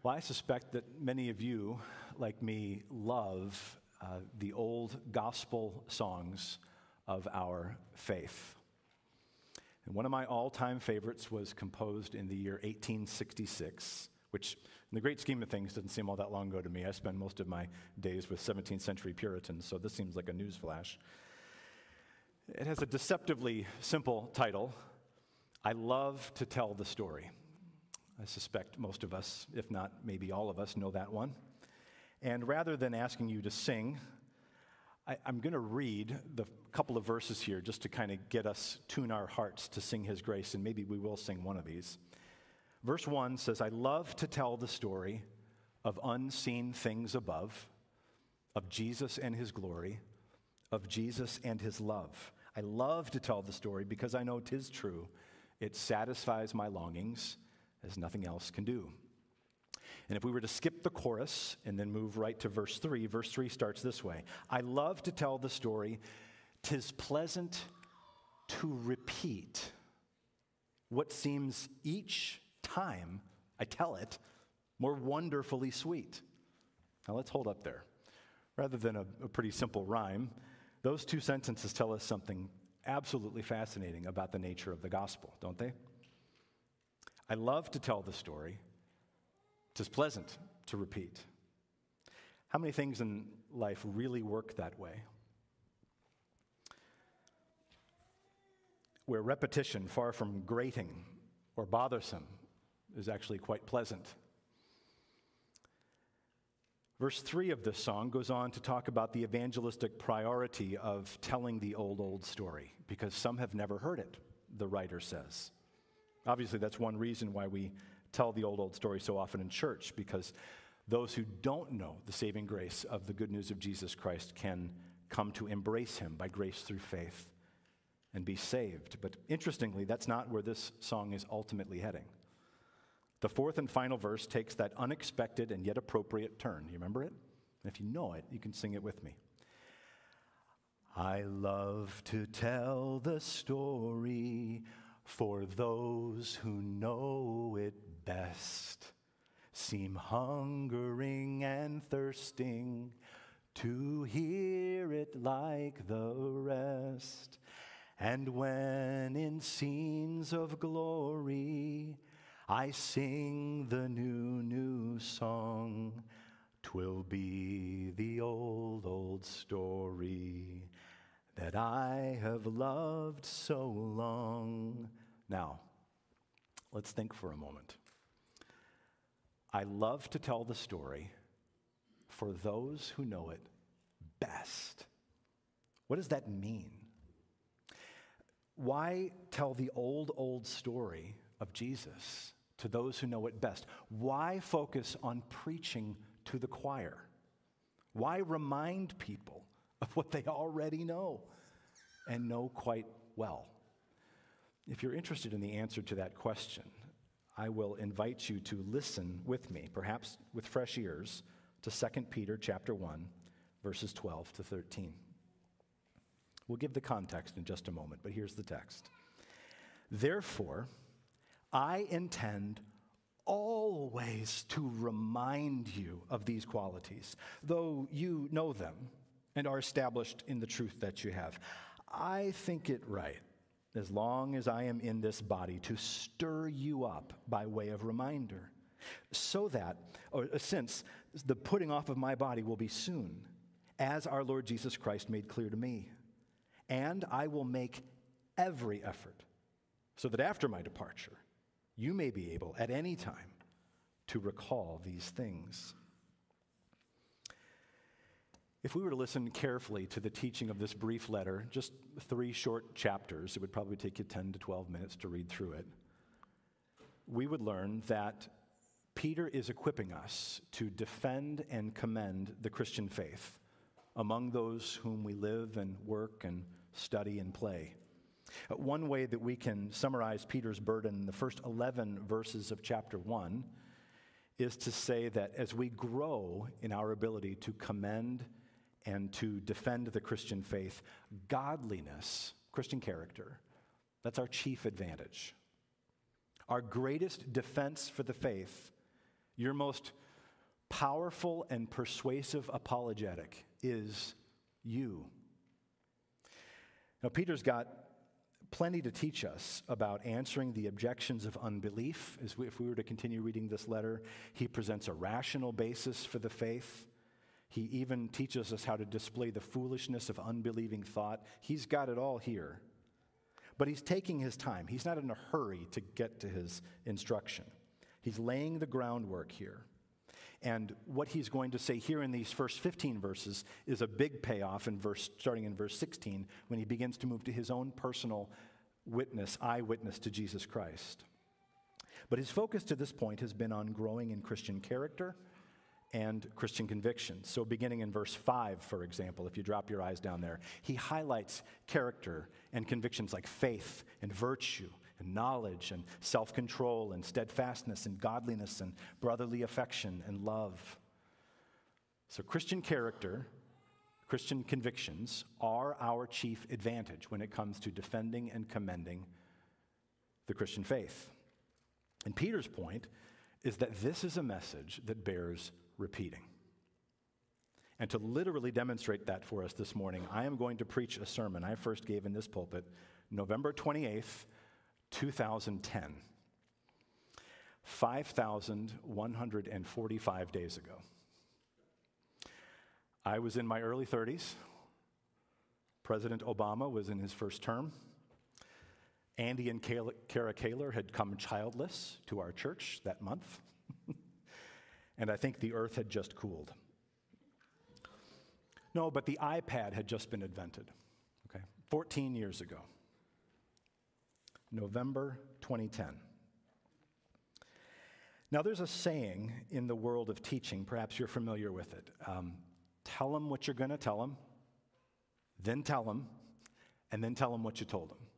Well, I suspect that many of you, like me, love the old gospel songs of our faith. And one of my all-time favorites was composed in the year 1866, which in the great scheme of things doesn't seem all that long ago to me. I spend most of my days with 17th century Puritans, so this seems like a newsflash. It has a deceptively simple title, I Love to Tell the Story. I suspect most of us, if not maybe all of us, know that one. And rather than asking you to sing, I'm going to read the couple of verses here just to kind of get us, tune our hearts to sing His grace, and maybe we will sing one of these. Verse 1 says, I love to tell the story of unseen things above, of Jesus and His glory, of Jesus and His love. I love to tell the story because I know 'tis true. It satisfies my longings as nothing else can do. And if we were to skip the chorus and then move right to verse 3 starts this way. I love to tell the story, 'tis pleasant to repeat what seems each time I tell it more wonderfully sweet. Now let's hold up there. Rather than a pretty simple rhyme, those two sentences tell us something absolutely fascinating about the nature of the gospel, don't they? I love to tell the story. 'Tis pleasant to repeat. How many things in life really work that way? Where repetition, far from grating or bothersome, is actually quite pleasant. Verse 3 of this song goes on to talk about the evangelistic priority of telling the old story, because some have never heard it, the writer says. Obviously, that's one reason why we tell the old story so often in church, because those who don't know the saving grace of the good news of Jesus Christ can come to embrace Him by grace through faith and be saved. But interestingly, that's not where this song is ultimately heading. The fourth and final verse takes that unexpected and yet appropriate turn. You remember it? And if you know it, you can sing it with me. I love to tell the story for those who know it best, seem hungering and thirsting to hear it like the rest. And when in scenes of glory I sing the new song, 'twill be the old story that I have loved so long. Now, let's think for a moment. I love to tell the story for those who know it best. What does that mean? Why tell the old story of Jesus to those who know it best? Why focus on preaching to the choir? Why remind people of what they already know and know quite well? If you're interested in the answer to that question, I will invite you to listen with me, perhaps with fresh ears, to 2 Peter chapter 1, verses 12 to 13. We'll give the context in just a moment, but here's the text. Therefore, I intend always to remind you of these qualities, though you know them and are established in the truth that you have. I think it right, as long as I am in this body, to stir you up by way of reminder, so that, or since the putting off of my body will be soon, as our Lord Jesus Christ made clear to me. And I will make every effort so that after my departure, you may be able at any time to recall these things. If we were to listen carefully to the teaching of this brief letter, just 3 short chapters, it would probably take you 10 to 12 minutes to read through it, we would learn that Peter is equipping us to defend and commend the Christian faith among those whom we live and work and study and play. One way that we can summarize Peter's burden in the first 11 verses of chapter 1 is to say that as we grow in our ability to commend and to defend the Christian faith, godliness, Christian character, that's our chief advantage. Our greatest defense for the faith Your most powerful and persuasive apologetic is you. Now, Peter's got plenty to teach us about answering the objections of unbelief. If we were to continue reading this letter, he presents a rational basis for the faith. He even teaches us how to display the foolishness of unbelieving thought. He's got it all here. But he's taking his time. He's not in a hurry to get to his instruction. He's laying the groundwork here. And what he's going to say here in these first 15 verses is a big payoff starting in verse 16, when he begins to move to his own personal eyewitness to Jesus Christ. But his focus to this point has been on growing in Christian character and Christian convictions. So beginning in verse 5, for example, if you drop your eyes down there, he highlights character and convictions like faith and virtue and knowledge and self-control and steadfastness and godliness and brotherly affection and love. So Christian character, Christian convictions are our chief advantage when it comes to defending and commending the Christian faith. And Peter's point is that this is a message that bears repeating. And to literally demonstrate that for us this morning, I am going to preach a sermon I first gave in this pulpit November 28th, 2010, 5,145 days ago. I was in my early 30s. President Obama was in his first term. Andy and Kara Kaler had come childless to our church that month. And I think the earth had just cooled. No, but the iPad had just been invented, 14 years ago. November 2010. Now, there's a saying in the world of teaching, perhaps you're familiar with it. Tell them what you're going to tell them, then tell them, and then tell them what you told them.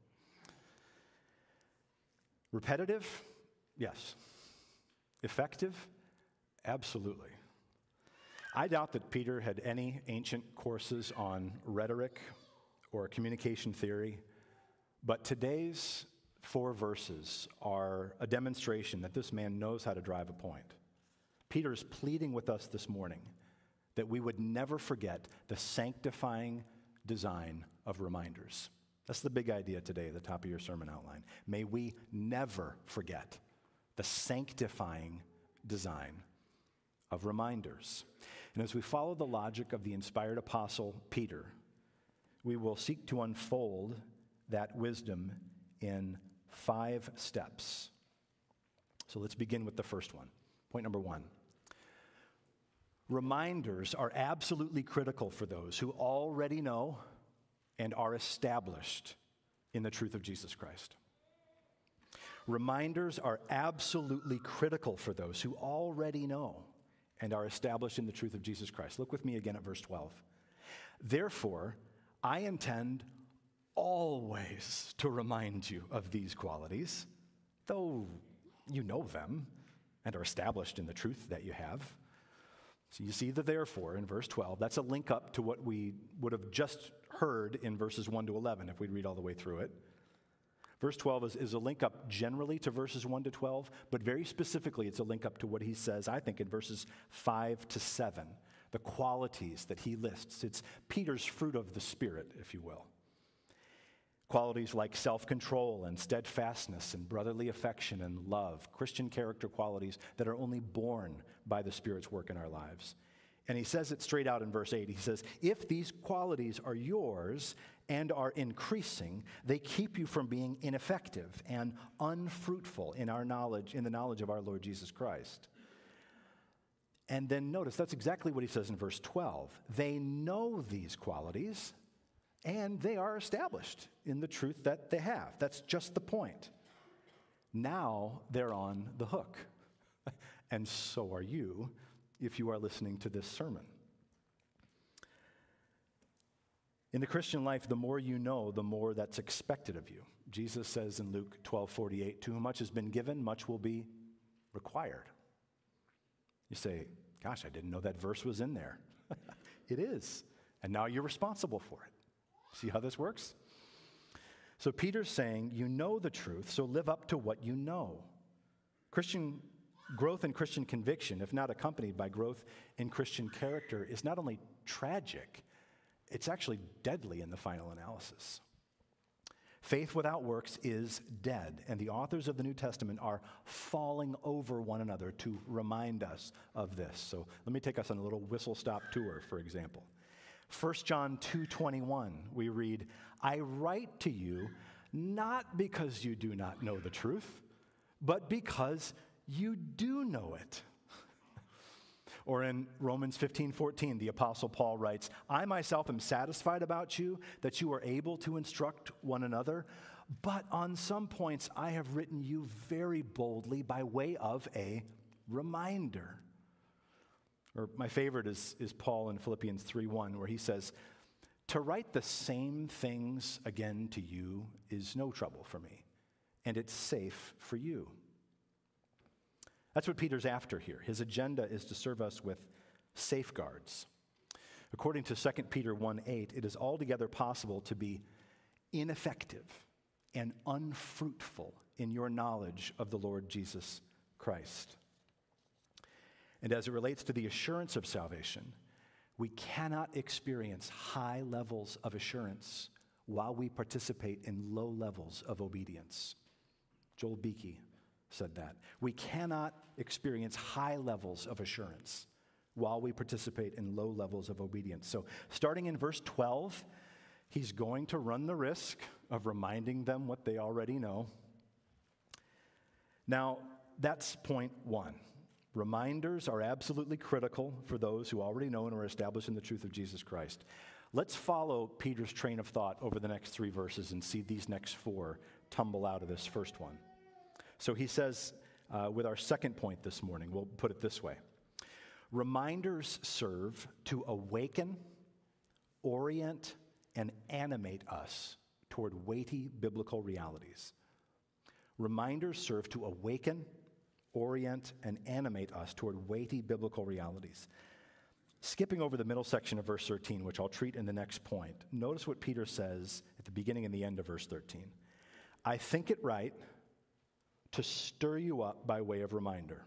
Repetitive? Yes. Effective? Absolutely. I doubt that Peter had any ancient courses on rhetoric or communication theory, but today's 4 verses are a demonstration that this man knows how to drive a point. Peter's pleading with us this morning that we would never forget the sanctifying design of reminders. That's the big idea today at the top of your sermon outline. May we never forget the sanctifying design of reminders. And as we follow the logic of the inspired apostle Peter, we will seek to unfold that wisdom in 5 steps. So let's begin with the first one. Point number 1. Reminders are absolutely critical for those who already know and are established in the truth of Jesus Christ. Reminders are absolutely critical for those who already know and are established in the truth of Jesus Christ. Look with me again at verse 12. Therefore, I intend always to remind you of these qualities, though you know them and are established in the truth that you have. So you see the therefore in verse 12. That's a link up to what we would have just heard in verses 1 to 11 if we'd read all the way through it. Verse 12 is a link up generally to verses 1 to 12, but very specifically it's a link up to what he says, I think, in verses 5 to 7, the qualities that he lists. It's Peter's fruit of the Spirit, if you will. Qualities like self-control and steadfastness and brotherly affection and love, Christian character qualities that are only born by the Spirit's work in our lives. And he says it straight out in verse 8. He says, if these qualities are yours and are increasing, they keep you from being ineffective and unfruitful in the knowledge of our Lord Jesus Christ. And then notice, that's exactly what he says in verse 12. They know these qualities, and they are established in the truth that they have. That's just the point. Now they're on the hook. And so are you if you are listening to this sermon. In the Christian life, the more you know, the more that's expected of you. Jesus says in Luke 12:48, to whom much has been given, much will be required. You say, gosh, I didn't know that verse was in there. It is. And now you're responsible for it. See how this works? So Peter's saying, you know the truth, so live up to what you know. Christian Growth in Christian conviction, if not accompanied by growth in Christian character, is not only tragic, it's actually deadly in the final analysis. Faith without works is dead, and the authors of the New Testament are falling over one another to remind us of this. So let me take us on a little whistle-stop tour, for example. 1 John 2:21, we read, "I write to you not because you do not know the truth, but because you do know it." Or in Romans 15:14, the Apostle Paul writes, "I myself am satisfied about you that you are able to instruct one another, but on some points I have written you very boldly by way of a reminder." Or my favorite is Paul in Philippians 3:1, where he says, "To write the same things again to you is no trouble for me, and it's safe for you." That's what Peter's after here. His agenda is to serve us with safeguards. According to 2 Peter 1:8, it is altogether possible to be ineffective and unfruitful in your knowledge of the Lord Jesus Christ. And as it relates to the assurance of salvation, we cannot experience high levels of assurance while we participate in low levels of obedience. Joel Beakey said that. We cannot experience high levels of assurance while we participate in low levels of obedience. So starting in verse 12, he's going to run the risk of reminding them what they already know. Now, that's point one. Reminders are absolutely critical for those who already know and are established in the truth of Jesus Christ. Let's follow Peter's train of thought over the next 3 verses and see these next 4 tumble out of this first one. So he says, with our second point this morning, we'll put it this way. Reminders serve to awaken, orient, and animate us toward weighty biblical realities. Reminders serve to awaken, orient, and animate us toward weighty biblical realities. Skipping over the middle section of verse 13, which I'll treat in the next point, notice what Peter says at the beginning and the end of verse 13. "I think it right to stir you up by way of reminder."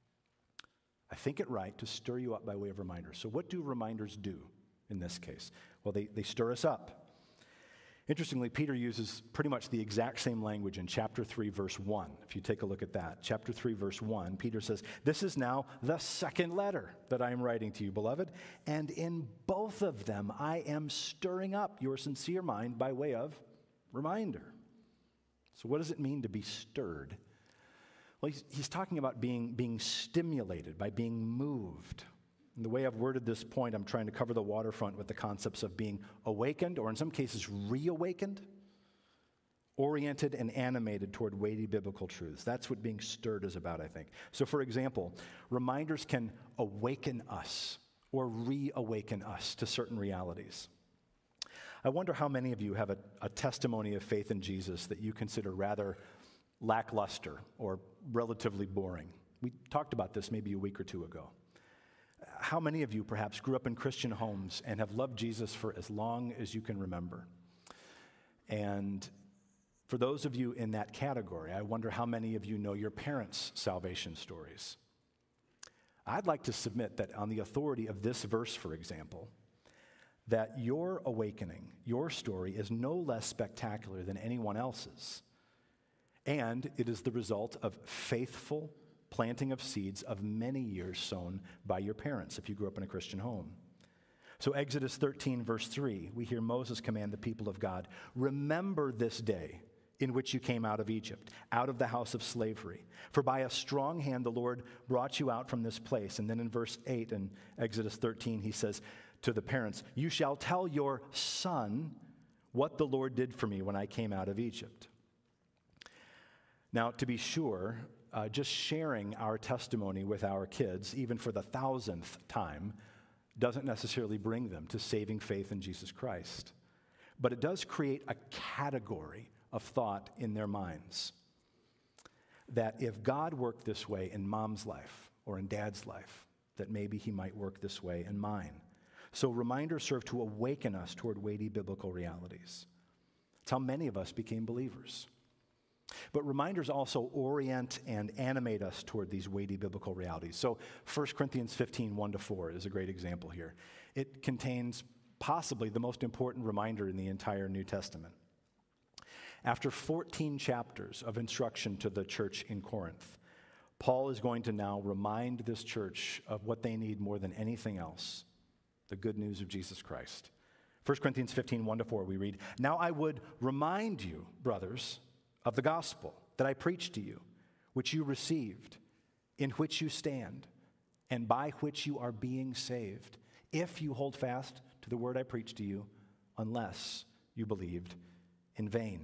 I think it right to stir you up by way of reminder. So what do reminders do in this case? Well, they stir us up. Interestingly, Peter uses pretty much the exact same language in chapter 3, verse 1. If you take a look at that, chapter 3, verse 1, Peter says, "This is now the second letter that I am writing to you, beloved, and in both of them I am stirring up your sincere mind by way of reminder." So what does it mean to be stirred? Well, he's talking about being stimulated, by being moved. And the way I've worded this point, I'm trying to cover the waterfront with the concepts of being awakened, or in some cases reawakened, oriented and animated toward weighty biblical truths. That's what being stirred is about, I think. So for example, reminders can awaken us or reawaken us to certain realities. I wonder how many of you have a testimony of faith in Jesus that you consider rather lackluster or relatively boring. We talked about this maybe a week or 2 ago. How many of you perhaps grew up in Christian homes and have loved Jesus for as long as you can remember? And for those of you in that category, I wonder how many of you know your parents' salvation stories. I'd like to submit that on the authority of this verse, for example, that your awakening, your story, is no less spectacular than anyone else's. And it is the result of faithful planting of seeds of many years sown by your parents if you grew up in a Christian home. So Exodus 13, verse 3, we hear Moses command the people of God, "Remember this day in which you came out of Egypt, out of the house of slavery. For by a strong hand the Lord brought you out from this place." And then in verse 8 in Exodus 13, he says to the parents, "You shall tell your son what the Lord did for me when I came out of Egypt." Now, to be sure, just sharing our testimony with our kids, even for the 1,000th time, doesn't necessarily bring them to saving faith in Jesus Christ. But it does create a category of thought in their minds that if God worked this way in mom's life or in dad's life, that maybe he might work this way in mine. So reminders serve to awaken us toward weighty biblical realities. It's how many of us became believers. But reminders also orient and animate us toward these weighty biblical realities. So 1 Corinthians 15, 1-4 is a great example here. It contains possibly the most important reminder in the entire New Testament. After 14 chapters of instruction to the church in Corinth, Paul is going to now remind this church of what they need more than anything else, the good news of Jesus Christ. 1 Corinthians 15, 1-4, we read, "Now I would remind you, brothers, of the gospel that I preached to you, which you received, in which you stand, and by which you are being saved, if you hold fast to the word I preached to you, unless you believed in vain."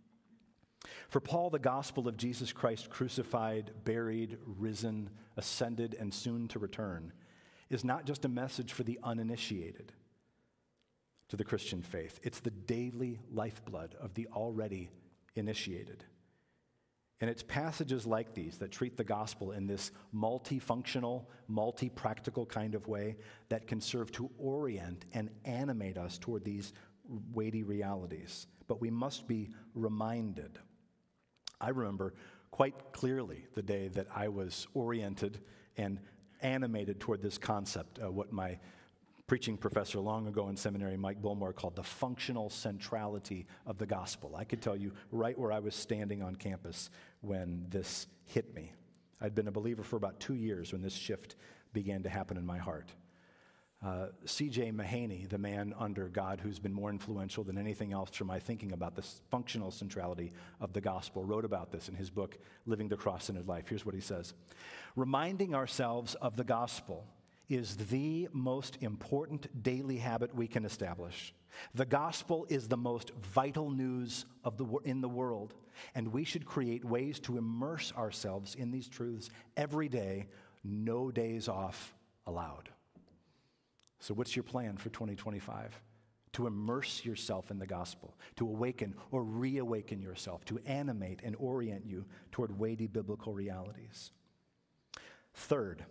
For Paul, the gospel of Jesus Christ crucified, buried, risen, ascended, and soon to return is not just a message for the uninitiated to the Christian faith. It's the daily lifeblood of the already initiated. And it's passages like these that treat the gospel in this multifunctional, multi-practical kind of way that can serve to orient and animate us toward these weighty realities. But we must be reminded. I remember quite clearly the day that I was oriented and animated toward this concept, what my preaching professor long ago in seminary, Mike Bullmore, called the functional centrality of the gospel. I could tell you right where I was standing on campus when this hit me. I'd been a believer for about 2 years when this shift began to happen in my heart. C.J. Mahaney, the man under God who's been more influential than anything else for my thinking about this functional centrality of the gospel, wrote about this in his book, Living the Cross-Centered Life. Here's what he says. "Reminding ourselves of the gospel is the most important daily habit we can establish. The gospel is the most vital news in the world, and we should create ways to immerse ourselves in these truths every day, no days off allowed." So what's your plan for 2025? To immerse yourself in the gospel, to awaken or reawaken yourself, to animate and orient you toward weighty biblical realities. Third,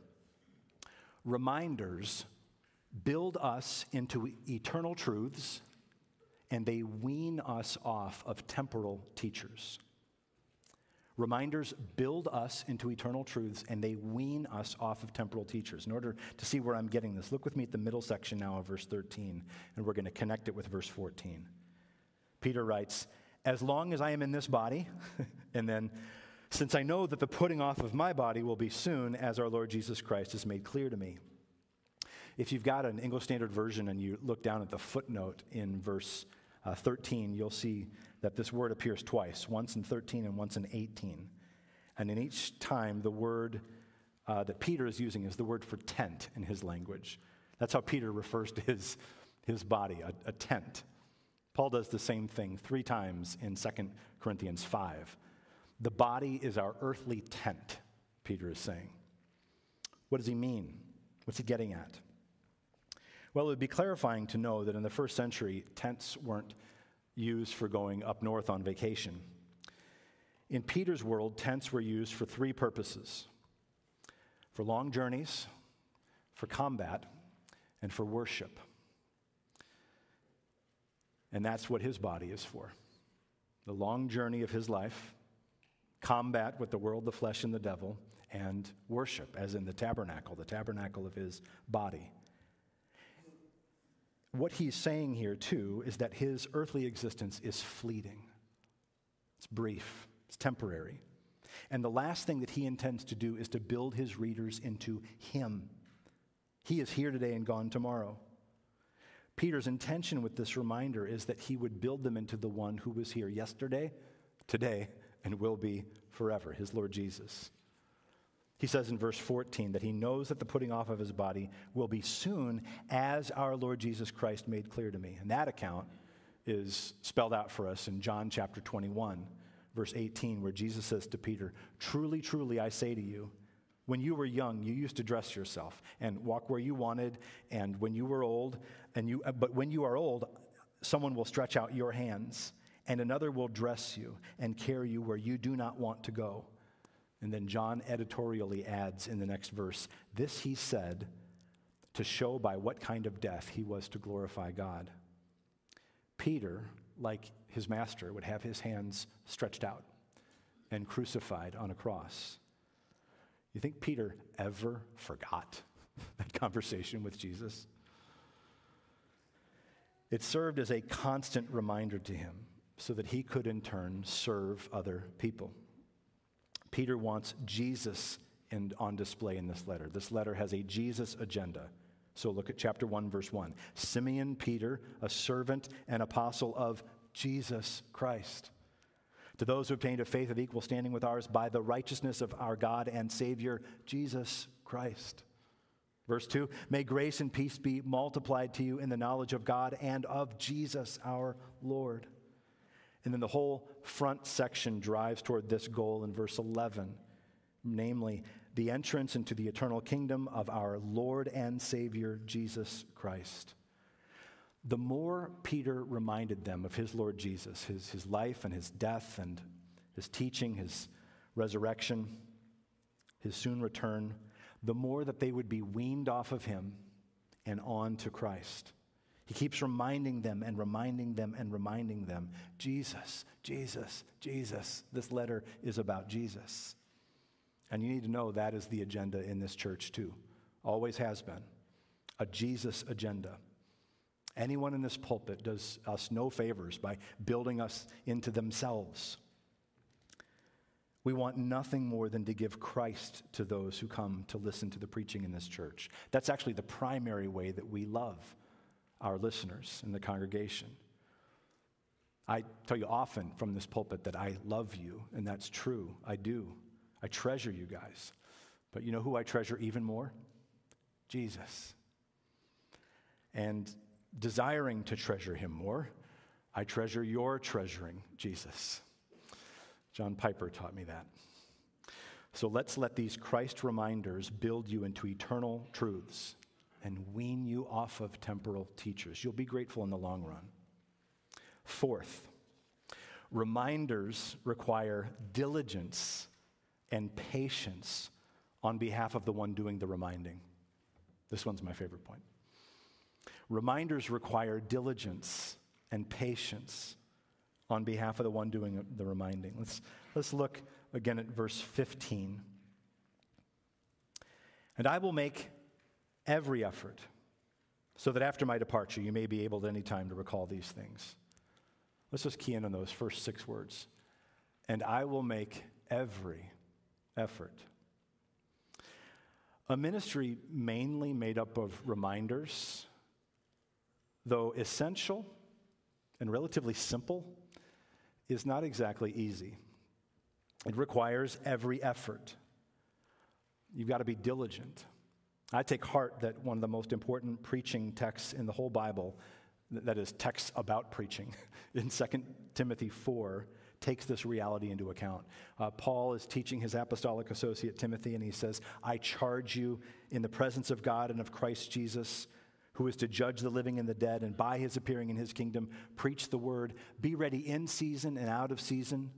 reminders build us into eternal truths, and they wean us off of temporal teachers. Reminders build us into eternal truths, and they wean us off of temporal teachers. In order to see where I'm getting this, look with me at the middle section now of verse 13, and we're going to connect it with verse 14. Peter writes, "As long as I am in this body," and then, "since I know that the putting off of my body will be soon, as our Lord Jesus Christ has made clear to me." If you've got an English Standard Version and you look down at the footnote in verse 13, you'll see that this word appears twice, once in 13 and once in 18. And in each time, the word that Peter is using is the word for tent in his language. That's how Peter refers to his body, a tent. Paul does the same thing 3 times in 2 Corinthians 5. The body is our earthly tent, Peter is saying. What does he mean? What's he getting at? Well, it would be clarifying to know that in the first century, tents weren't used for going up north on vacation. In Peter's world, tents were used for 3 purposes: for long journeys, for combat, and for worship. And that's what his body is for. The long journey of his life, combat with the world, the flesh, and the devil, and worship, as in the tabernacle of his body. What he's saying here, too, is that his earthly existence is fleeting. It's brief. It's temporary. And the last thing that he intends to do is to build his readers into him. He is here today and gone tomorrow. Peter's intention with this reminder is that he would build them into the one who was here yesterday, today, and will be forever, his Lord Jesus. He says in verse 14 that he knows that the putting off of his body will be soon, as our Lord Jesus Christ made clear to me. And that account is spelled out for us in John chapter 21, verse 18, where Jesus says to Peter, "Truly, truly, I say to you, when you were young, you used to dress yourself and walk where you wanted, and when you were old, but when you are old, someone will stretch out your hands, and another will dress you and carry you where you do not want to go." And then John editorially adds in the next verse, "This he said to show by what kind of death he was to glorify God." Peter, like his master, would have his hands stretched out and crucified on a cross. You think Peter ever forgot that conversation with Jesus? It served as a constant reminder to him so that he could in turn serve other people. Peter wants Jesus on display in this letter. This letter has a Jesus agenda. So look at chapter 1, verse 1. Simeon Peter, a servant and apostle of Jesus Christ, to those who obtained a faith of equal standing with ours by the righteousness of our God and Savior, Jesus Christ. Verse 2, may grace and peace be multiplied to you in the knowledge of God and of Jesus our Lord. And then the whole front section drives toward this goal in verse 11, namely, the entrance into the eternal kingdom of our Lord and Savior, Jesus Christ. The more Peter reminded them of his Lord Jesus, his life and his death and his teaching, his resurrection, his soon return, the more that they would be weaned off of him and on to Christ. He keeps reminding them and reminding them and reminding them, Jesus, Jesus, Jesus. This letter is about Jesus. And you need to know that is the agenda in this church too. Always has been. A Jesus agenda. Anyone in this pulpit does us no favors by building us into themselves. We want nothing more than to give Christ to those who come to listen to the preaching in this church. That's actually the primary way that we love our listeners in the congregation. I tell you often from this pulpit that I love you, and that's true. I do. I treasure you guys. But you know who I treasure even more? Jesus. And desiring to treasure him more, I treasure your treasuring Jesus. John Piper taught me that. So let's let these Christ reminders build you into eternal truths and wean you off of temporal teachers. You'll be grateful in the long run. Fourth, reminders require diligence and patience on behalf of the one doing the reminding. This one's my favorite point. Reminders require diligence and patience on behalf of the one doing the reminding. Let's look again at verse 15. And I will make every effort so that after my departure you may be able at any time to recall these things. Let's just key in on those first 6 words. And I will make every effort. A ministry mainly made up of reminders, though essential and relatively simple, is not exactly easy. It requires every effort. You've got to be diligent. I take heart that one of the most important preaching texts in the whole Bible, that is texts about preaching, in 2 Timothy 4, takes this reality into account. Paul is teaching his apostolic associate Timothy, and he says, I charge you in the presence of God and of Christ Jesus, who is to judge the living and the dead, and by his appearing in his kingdom, preach the word. Be ready in season and out of season.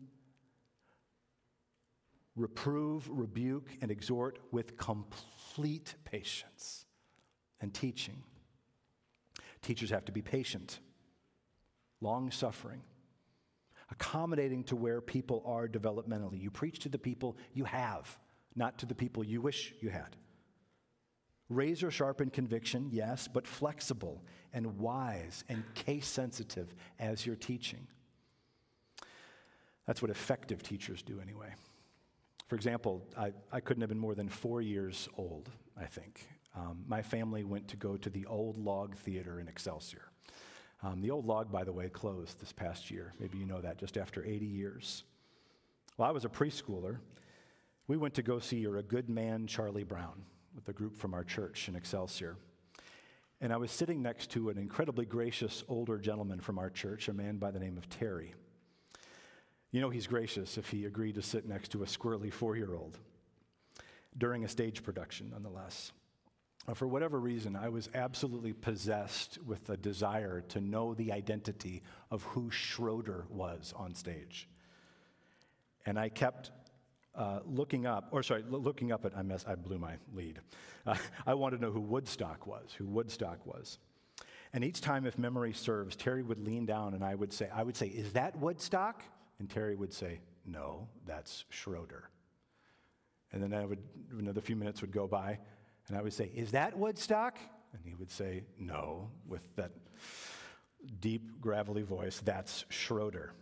Reprove, rebuke, and exhort with complete patience and teaching. Teachers have to be patient, long-suffering, accommodating to where people are developmentally. You preach to the people you have, not to the people you wish you had. Razor sharp in conviction, yes, but flexible and wise and case sensitive as you're teaching. That's what effective teachers do anyway. For example, I couldn't have been more than 4 years old, I think. My family went to go to the Old Log Theater in Excelsior. The Old Log, by the way, closed this past year. Maybe you know that, just after 80 years. While I was a preschooler, we went to go see A Good Man, Charlie Brown, with a group from our church in Excelsior. And I was sitting next to an incredibly gracious older gentleman from our church, a man by the name of Terry. You know he's gracious if he agreed to sit next to a squirrely 4-year-old during a stage production, nonetheless. For whatever reason, I was absolutely possessed with a desire to know the identity of who Schroeder was on stage. And I kept looking up at, I blew my lead. I wanted to know who Woodstock was. And each time, if memory serves, Terry would lean down and I would say, is that Woodstock? And Terry would say, no, that's Schroeder. And then another few minutes would go by, and I would say, is that Woodstock? And he would say, no, with that deep, gravelly voice, that's Schroeder.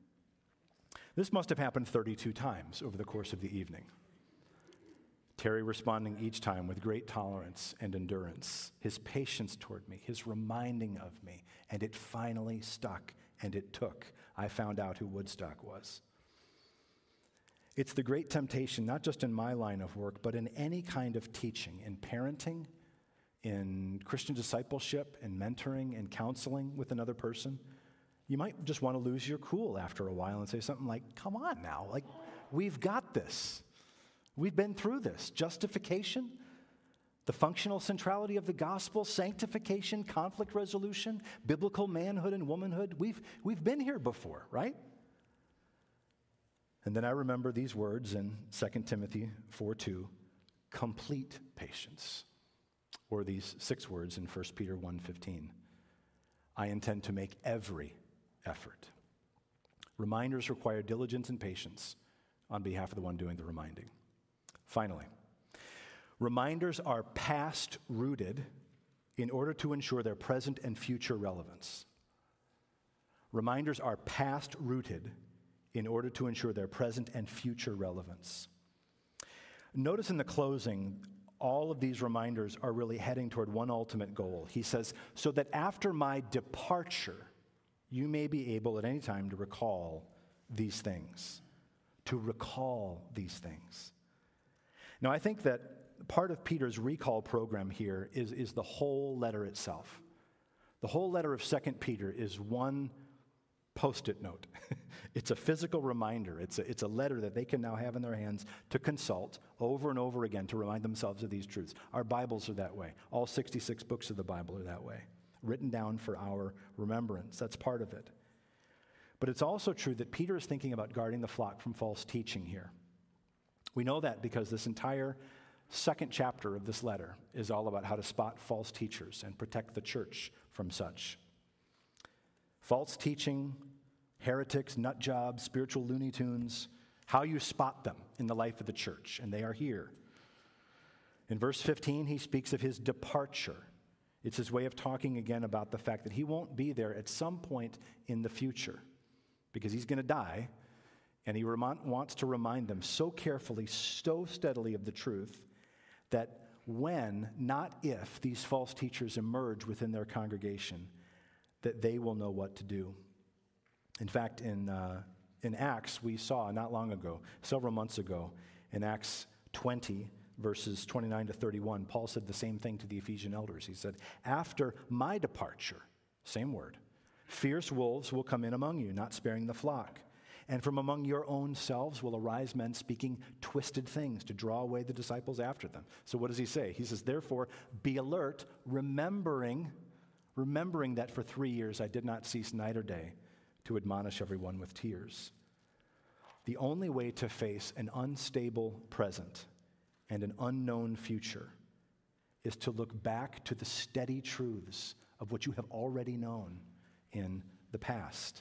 This must have happened 32 times over the course of the evening. Terry responding each time with great tolerance and endurance, his patience toward me, his reminding of me, and it finally stuck, and it took. I found out who Woodstock was. It's the great temptation, not just in my line of work, but in any kind of teaching, in parenting, in Christian discipleship, in mentoring, and counseling with another person. You might just want to lose your cool after a while and say something like, come on now, like, we've got this. We've been through this. Justification, the functional centrality of the gospel, sanctification, conflict resolution, biblical manhood and womanhood. We've been here before, right? And then I remember these words in 2 Timothy 4:2, complete patience. Or these 6 words in 1 Peter 1:15. I intend to make every effort. Reminders require diligence and patience on behalf of the one doing the reminding. Finally, reminders are past rooted in order to ensure their present and future relevance. Reminders are past rooted in order to ensure their present and future relevance. Notice in the closing, all of these reminders are really heading toward one ultimate goal. He says, so that after my departure, you may be able at any time to recall these things. To recall these things. Now, I think that part of Peter's recall program here is the whole letter itself. The whole letter of 2 Peter is one Post-it note. It's a physical reminder. It's a letter that they can now have in their hands to consult over and over again to remind themselves of these truths. Our Bibles are that way. All 66 books of the Bible are that way, written down for our remembrance. That's part of it. But it's also true that Peter is thinking about guarding the flock from false teaching here. We know that because this entire second chapter of this letter is all about how to spot false teachers and protect the church from such. False teaching, heretics, nut jobs, spiritual Looney Tunes, how you spot them in the life of the church, and they are here. In verse 15, he speaks of his departure. It's his way of talking again about the fact that he won't be there at some point in the future because he's going to die, and he wants to remind them so carefully, so steadily of the truth that when, not if, these false teachers emerge within their congregation, that they will know what to do. In fact, in Acts, we saw not long ago, several months ago, in Acts 20, verses 29 to 31, Paul said the same thing to the Ephesian elders. He said, after my departure, same word, fierce wolves will come in among you, not sparing the flock. And from among your own selves will arise men speaking twisted things to draw away the disciples after them. So what does he say? He says, therefore, be alert, remembering that for 3 years I did not cease night or day to admonish everyone with tears. The only way to face an unstable present and an unknown future is to look back to the steady truths of what you have already known in the past.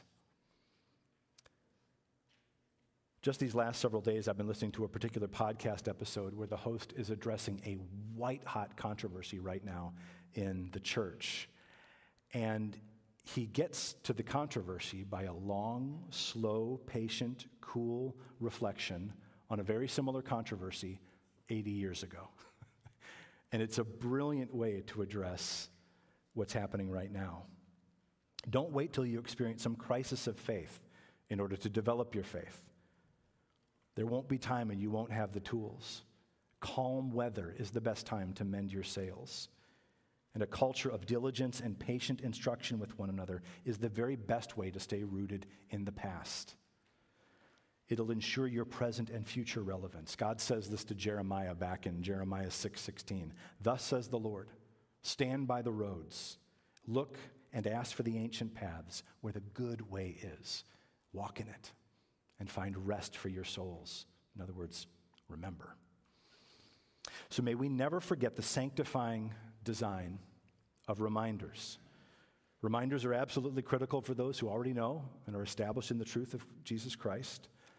Just these last several days, I've been listening to a particular podcast episode where the host is addressing a white-hot controversy right now in the church. And he gets to the controversy by a long, slow, patient, cool reflection on a very similar controversy 80 years ago. And it's a brilliant way to address what's happening right now. Don't wait till you experience some crisis of faith in order to develop your faith. There won't be time and you won't have the tools. Calm weather is the best time to mend your sails. And a culture of diligence and patient instruction with one another is the very best way to stay rooted in the past. It'll ensure your present and future relevance. God says this to Jeremiah back in Jeremiah 6:16. Thus says the Lord, stand by the roads, look and ask for the ancient paths where the good way is. Walk in it and find rest for your souls. In other words, remember. So may we never forget the sanctifying design of reminders. Reminders are absolutely critical for those who already know and are established in the truth of Jesus Christ.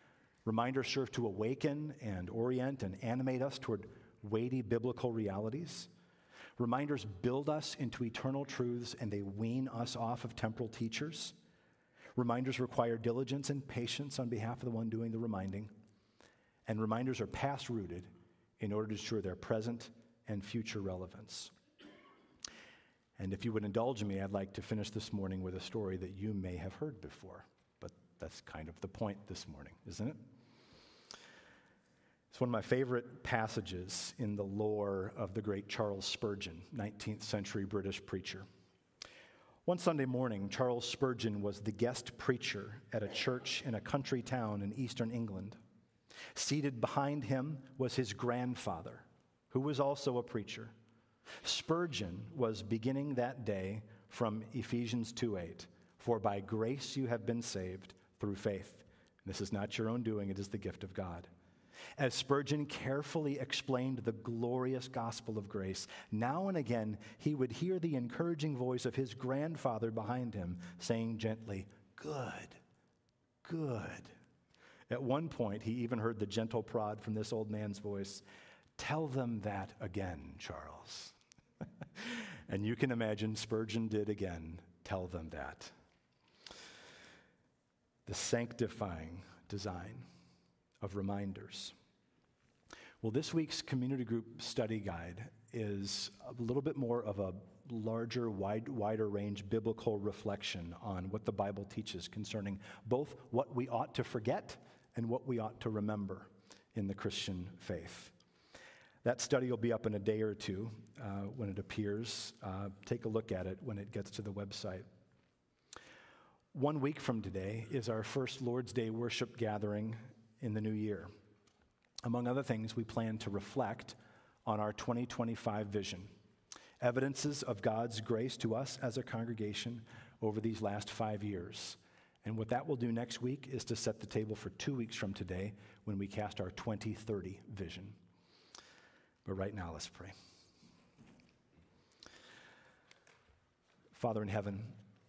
Reminders serve to awaken and orient and animate us toward weighty biblical realities. Reminders build us into eternal truths, and they wean us off of temporal teachers. Reminders require diligence and patience on behalf of the one doing the reminding. And reminders are past-rooted in order to ensure their present and future relevance. And if you would indulge me, I'd like to finish this morning with a story that you may have heard before. But that's kind of the point this morning, isn't it? It's one of my favorite passages in the lore of the great Charles Spurgeon, 19th century British preacher. One Sunday morning, Charles Spurgeon was the guest preacher at a church in a country town in eastern England. Seated behind him was his grandfather, who was also a preacher. Spurgeon was beginning that day from Ephesians 2:8, "For by grace you have been saved through faith. This is not your own doing, it is the gift of God." As Spurgeon carefully explained the glorious gospel of grace, now and again he would hear the encouraging voice of his grandfather behind him saying gently, "Good, good." At one point, he even heard the gentle prod from this old man's voice, "Tell them that again, Charles." And you can imagine Spurgeon did again tell them that. The sanctifying design of reminders. Well, this week's community group study guide is a little bit more of a larger, wider range biblical reflection on what the Bible teaches concerning both what we ought to forget and what we ought to remember in the Christian faith. That study will be up in a day or two when it appears. Take a look at it when it gets to the website. 1 week from today is our first Lord's Day worship gathering in the new year. Among other things, we plan to reflect on our 2025 vision, evidences of God's grace to us as a congregation over these last 5 years. And what that will do next week is to set the table for 2 weeks from today when we cast our 2030 vision. But right now, let's pray. Father in heaven,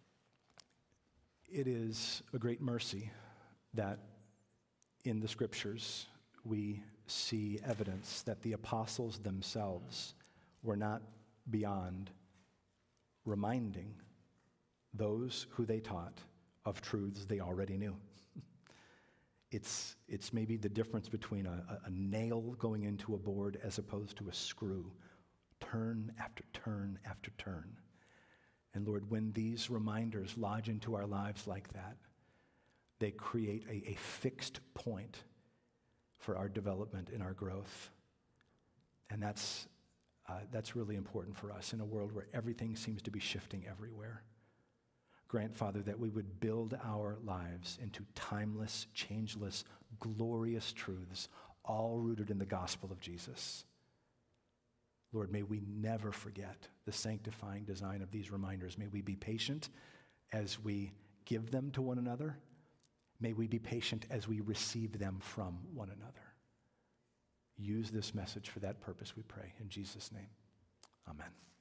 it is a great mercy that in the scriptures we see evidence that the apostles themselves were not beyond reminding those who they taught of truths they already knew. It's maybe the difference between a nail going into a board as opposed to a screw, turn after turn after turn. And Lord, when these reminders lodge into our lives like that, they create a fixed point for our development and our growth. And that's really important for us in a world where everything seems to be shifting everywhere. Grant, Father, that we would build our lives into timeless, changeless, glorious truths, all rooted in the gospel of Jesus. Lord, may we never forget the sanctifying design of these reminders. May we be patient as we give them to one another. May we be patient as we receive them from one another. Use this message for that purpose, we pray. In Jesus' name, amen.